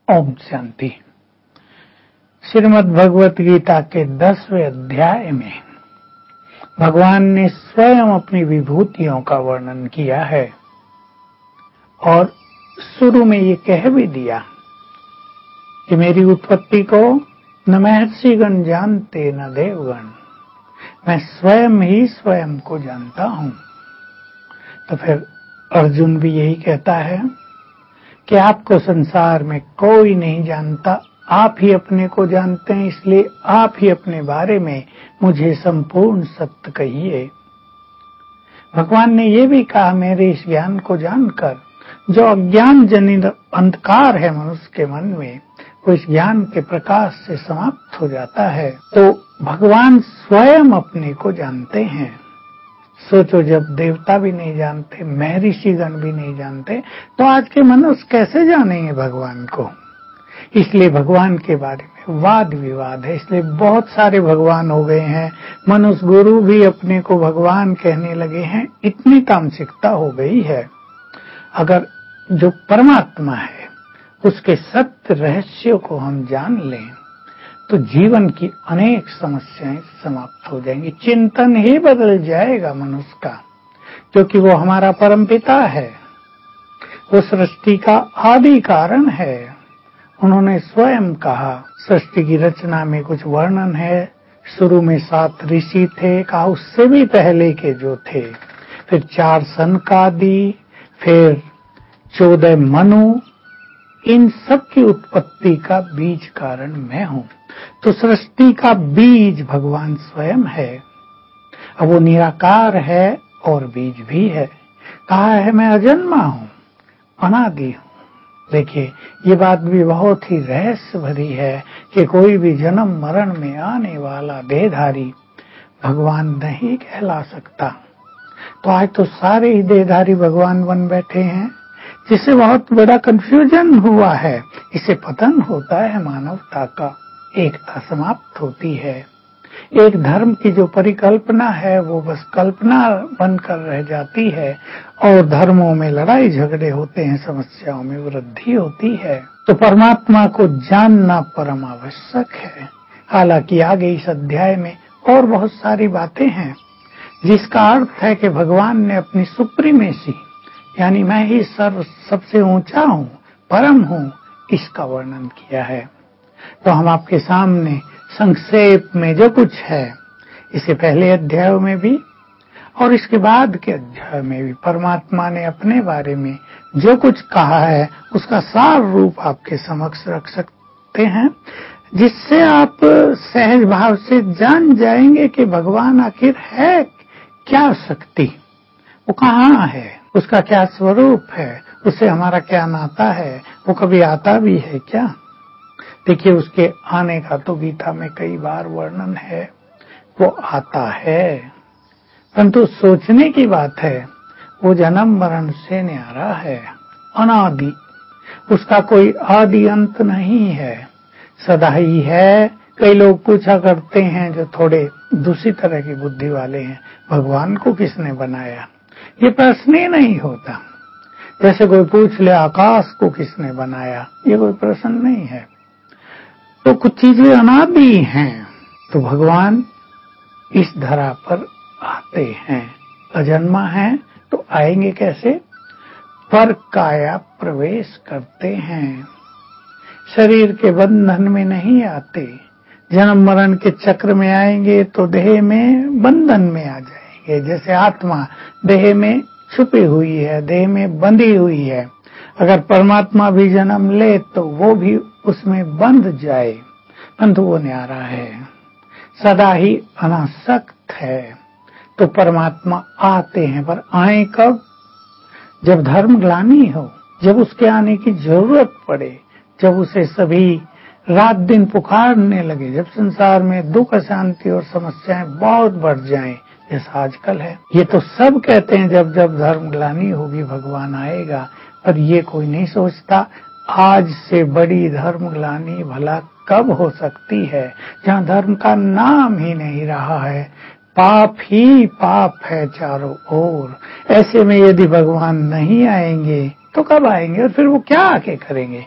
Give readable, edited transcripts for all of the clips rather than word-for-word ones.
ओम शांति। श्रीमद् भगवत गीता के 10वें अध्याय में भगवान ने स्वयं अपनी विभूतियों का वर्णन किया है और शुरू में ये कह भी दिया कि मेरी उत्पत्ति को न महर्षिगण जानते न देवगण, मैं स्वयं ही स्वयं को जानता हूँ। तो फिर अर्जुन भी यही कहता है कि आपको संसार में कोई नहीं जानता, आप ही अपने को जानते हैं, इसलिए आप ही अपने बारे में मुझे संपूर्ण सत्य कहिए। भगवान ने ये भी कहा, मेरे इस ज्ञान को जानकर जो अज्ञान जनित अंधकार है मनुष्य के मन में, वो इस ज्ञान के प्रकाश से समाप्त हो जाता है। तो भगवान स्वयं अपने को जानते हैं। सोचो, जब देवता भी नहीं जानते, महर्षिगण भी नहीं जानते, तो आज के मनुष्य कैसे जानेंगे भगवान को। इसलिए भगवान के बारे में वाद विवाद है, इसलिए बहुत सारे भगवान हो गए हैं। मनुष्य गुरु भी अपने को भगवान कहने लगे हैं, इतनी तामसिकता हो गई है। अगर जो परमात्मा है उसके सत्य रहस्यों को हम जान लें तो जीवन की अनेक समस्याएं समाप्त हो जाएंगी, चिंतन ही बदल जाएगा मनुष्य का, क्योंकि वो हमारा परमपिता है, वो सृष्टि का आदि कारण है। उन्होंने स्वयं कहा, सृष्टि की रचना में कुछ वर्णन है, शुरू में 7 ऋषि थे, कहा उससे भी पहले के जो थे, फिर 4 सनकादि, फिर 14 मनु, इन सब की उत्पत्ति का बीज कारण मैं हूँ। तो सृष्टि का बीज भगवान स्वयं है। अब वो निराकार है और बीज भी है। कहा है मैं अजन्मा हूँ, अनादि हूँ। देखिए, ये बात भी बहुत ही रहस्य भरी है कि कोई भी जन्म मरण में आने वाला देहधारी भगवान नहीं कहला सकता। तो आज तो सारे ही देहधारी भगवान बन बैठे हैं, जिससे बहुत बड़ा कंफ्यूजन हुआ है। इससे पतन होता है मानवता का, एकता समाप्त होती है। एक धर्म की जो परिकल्पना है वो बस कल्पना बनकर रह जाती है और धर्मों में लड़ाई झगड़े होते हैं, समस्याओं में वृद्धि होती है। तो परमात्मा को जानना परम आवश्यक है। हालांकि आगे इस अध्याय में और बहुत सारी बातें हैं, जिसका अर्थ है कि भगवान ने अपनी सुप्रीमेसी, यानी मैं ही सबसे ऊंचा हूँ, परम हूँ, इसका वर्णन किया है। तो हम आपके सामने संक्षेप में जो कुछ है, इसे पहले अध्याय में भी और इसके बाद के अध्याय में भी परमात्मा ने अपने बारे में जो कुछ कहा है उसका सार रूप आपके समक्ष रख सकते हैं, जिससे आप सहज भाव से जान जाएंगे कि भगवान आखिर है क्या शक्ति, वो कहाँ है, उसका क्या स्वरूप है, उससे हमारा क्या नाता है, वो कभी आता भी है क्या। देखिए, उसके आने का तो गीता में कई बार वर्णन है, वो आता है, परंतु सोचने की बात है, वो जन्म मरण से न्यारा है, अनादि, उसका कोई आदि अंत नहीं है, सदा ही है। कई लोग पूछा करते हैं जो थोड़े दूसरी तरह की बुद्धि वाले हैं, भगवान को किसने बनाया, ये प्रश्न ही नहीं होता। जैसे कोई पूछ ले आकाश को किसने बनाया, ये कोई प्रश्न नहीं है। तो कुछ चीजें अनादि हैं, तो भगवान इस धरा पर आते हैं, अजन्मा हैं, तो आएंगे कैसे, पर काया प्रवेश करते हैं, शरीर के बंधन में नहीं आते। जन्म मरण के चक्र में आएंगे तो देह में बंधन में आ जाएंगे, जैसे आत्मा देह में छुपी हुई है, देह में बंधी हुई है। अगर परमात्मा भी जन्म ले तो वो भी उसमें बंध जाए, परंतु वो न्यारा है, सदा ही अनासक्त है। तो परमात्मा आते हैं, पर आए कब, जब धर्म ग्लानि हो, जब उसके आने की जरूरत पड़े, जब उसे सभी रात दिन पुकारने लगे, जब संसार में दुख अशांति और समस्याएं बहुत बढ़ जाएं, जैसा आजकल है। ये तो सब कहते हैं जब जब धर्म ग्लानि होगी भगवान आएगा, पर ये कोई नहीं सोचता आज से बड़ी धर्म ग्लानि भला कब हो सकती है, जहाँ धर्म का नाम ही नहीं रहा है, पाप ही पाप है चारों ओर। ऐसे में यदि भगवान नहीं आएंगे तो कब आएंगे, और फिर वो क्या आके करेंगे।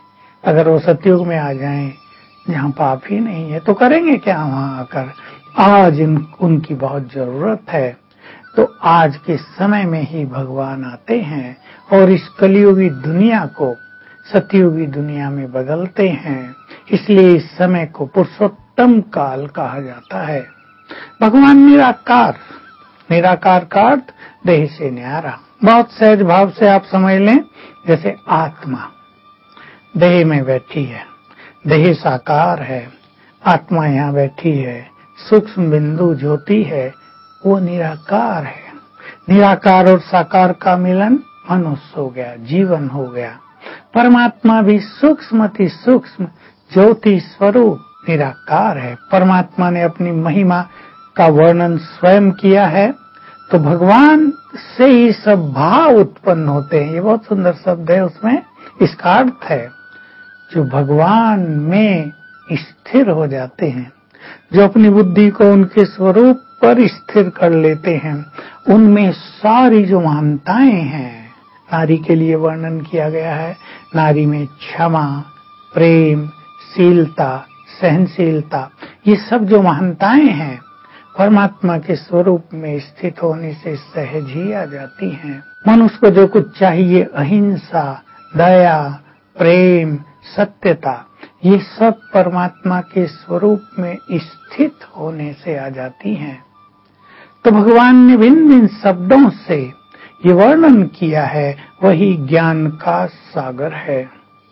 अगर वो सतयुग में आ जाएं जहाँ पाप ही नहीं है तो करेंगे क्या वहां आकर। आज उनकी बहुत जरूरत है। तो आज के समय में ही भगवान आते हैं और इस कलियुगी दुनिया को सतयुगी दुनिया में बदलते हैं। इसलिए इस समय को पुरुषोत्तम काल कहा जाता है। भगवान निराकार, निराकार का अर्थ देह से न्यारा। बहुत सहज भाव से आप समझ लें, जैसे आत्मा देह में बैठी है, देह साकार है, आत्मा यहाँ बैठी है, सूक्ष्म बिंदु ज्योति है, वो निराकार है। निराकार और साकार का मिलन मनुष्य हो गया, जीवन हो गया। परमात्मा भी सूक्ष्म अति सूक्ष्म ज्योति स्वरूप निराकार है। परमात्मा ने अपनी महिमा का वर्णन स्वयं किया है। तो भगवान से ही सब भाव उत्पन्न होते हैं। ये बहुत सुंदर शब्द है, उसमें इसका अर्थ है जो भगवान में स्थिर हो जाते हैं, जो अपनी बुद्धि को उनके स्वरूप पर स्थिर कर लेते हैं, उनमें सारी जो महानताएं हैं, नारी के लिए वर्णन किया गया है। नारी में क्षमा, प्रेम, शीलता, सहनशीलता, ये सब जो महानताएं हैं परमात्मा के स्वरूप में स्थित होने से सहज ही आ जाती हैं। मनुष्य को जो कुछ चाहिए, अहिंसा, दया, प्रेम, सत्यता, ये सब परमात्मा के स्वरूप में स्थित होने से आ जाती हैं। तो भगवान ने भिन्न भिन्न शब्दों से ये वर्णन किया है, वही ज्ञान का सागर है।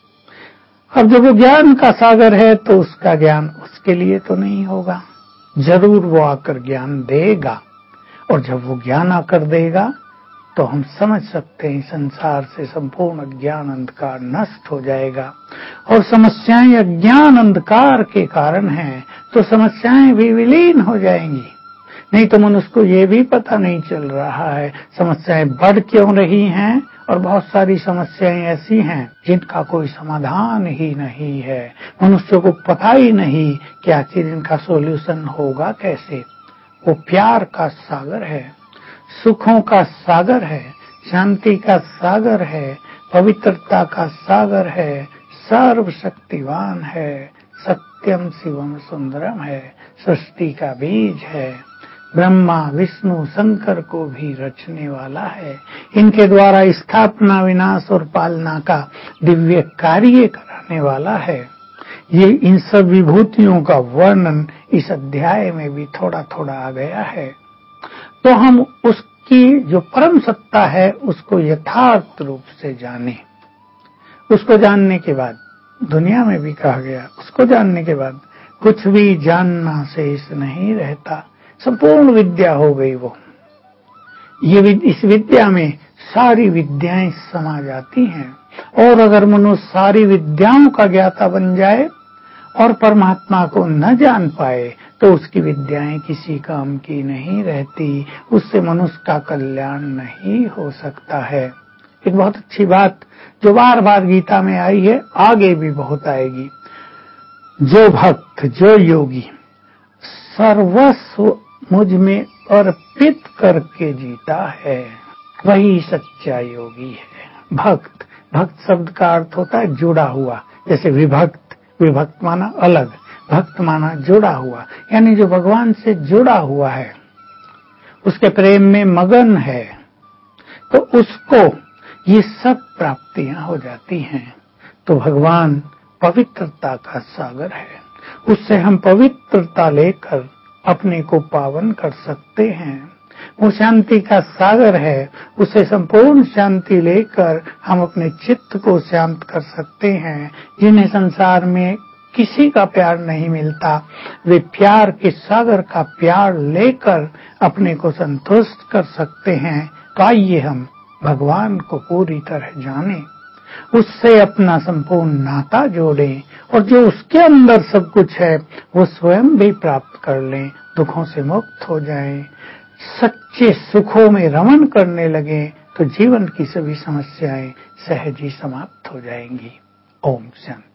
अब जब वो ज्ञान का सागर है तो उसका ज्ञान उसके लिए तो नहीं होगा, जरूर वो आकर ज्ञान देगा। और जब वो ज्ञान आकर देगा तो हम समझ सकते हैं संसार से संपूर्ण ज्ञान अंधकार नष्ट हो जाएगा। और समस्याएं अज्ञान अंधकार के कारण हैं, तो समस्याएं भी विलीन हो जाएंगी। नहीं तो मनुष्य को ये भी पता नहीं चल रहा है समस्याएं बढ़ क्यों रही हैं, और बहुत सारी समस्याएं ऐसी हैं जिनका कोई समाधान ही नहीं है। मनुष्य को पता ही नहीं कि आखिर इनका सॉल्यूशन होगा कैसे। वो प्यार का सागर है, सुखों का सागर है, शांति का सागर है, पवित्रता का सागर है, सर्वशक्तिवान है, सत्यम शिवम सुंदरम है, सृष्टि का बीज है, ब्रह्मा विष्णु शंकर को भी रचने वाला है। इनके द्वारा स्थापना, विनाश और पालना का दिव्य कार्य कराने वाला है। ये इन सब विभूतियों का वर्णन इस अध्याय में भी थोड़ा थोड़ा आ गया है। तो हम उसकी जो परम सत्ता है उसको यथार्थ रूप से जाने। उसको जानने के बाद, दुनिया में भी कहा गया, उसको जानने के बाद कुछ भी जानना शेष नहीं रहता। संपूर्ण विद्या हो गई वो। इस विद्या में सारी विद्याएं समा जाती हैं। और अगर मनुष्य सारी विद्याओं का ज्ञाता बन जाए और परमात्मा को न जान पाए तो उसकी विद्याएं किसी काम की नहीं रहती, उससे मनुष्य का कल्याण नहीं हो सकता है। एक बहुत अच्छी बात जो बार बार गीता में आई है, आगे भी बहुत आएगी। जो भक्त, जो योगी सर्वस्व मुझ में अर्पित करके जीता है, वही सच्चा योगी है। भक्त, भक्त शब्द का अर्थ होता है जुड़ा हुआ। जैसे विभक्त, विभक्त माना अलग, भक्त माना जुड़ा हुआ, यानी जो भगवान से जुड़ा हुआ है, उसके प्रेम में मगन है, तो उसको ये सब प्राप्तियां हो जाती हैं। तो भगवान पवित्रता का सागर है, उससे हम पवित्रता लेकर अपने को पावन कर सकते हैं। वो शांति का सागर है, उसे संपूर्ण शांति लेकर हम अपने चित्त को शांत कर सकते हैं। जिन्हें संसार में किसी का प्यार नहीं मिलता, वे प्यार के सागर का प्यार लेकर अपने को संतुष्ट कर सकते हैं। तो आइए हम भगवान को पूरी तरह जानें, उससे अपना संपूर्ण नाता जोड़ें, और जो उसके अंदर सब कुछ है वो स्वयं भी प्राप्त कर लें, दुखों से मुक्त हो जाएं, सच्चे सुखों में रमण करने लगें, तो जीवन की सभी समस्याएं सहज ही समाप्त हो जाएंगी। ओम शांति।